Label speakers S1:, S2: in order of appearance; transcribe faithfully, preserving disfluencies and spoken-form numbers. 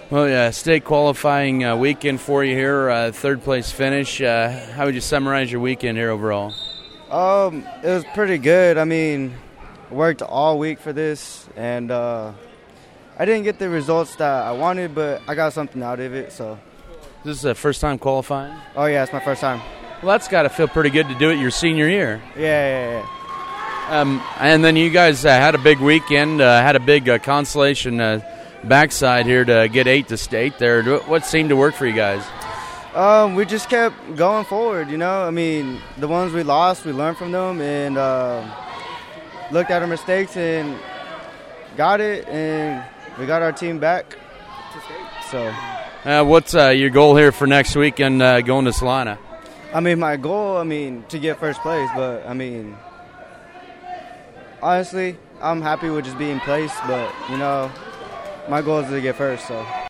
S1: Well, yeah, state qualifying uh, weekend for you here, uh, third place finish. Uh, how would you summarize your weekend here overall?
S2: Um, it was pretty good. I mean, worked all week for this, and uh, I didn't get the results that I wanted, but I got something out of it. So,
S1: This is the first time qualifying?
S2: oh yeah, it's my first time.
S1: Well, that's got to feel pretty good to do it your senior year.
S2: Yeah, yeah, yeah.
S1: Um, and then you guys uh, had a big weekend, uh, had a big uh, consolation uh, backside here to get eight to state there. What seemed to work for you guys?
S2: Um, we just kept going forward, you know. I mean, the ones we lost, we learned from them and uh, looked at our mistakes and got it, and we got our team back to state. So,
S1: Uh, what's uh, your goal here for next weekend uh, going to Salina?
S2: I mean, my goal, I mean, to get first place, but I mean, honestly, I'm happy with just being placed, but, you know, my goal is to get first, so.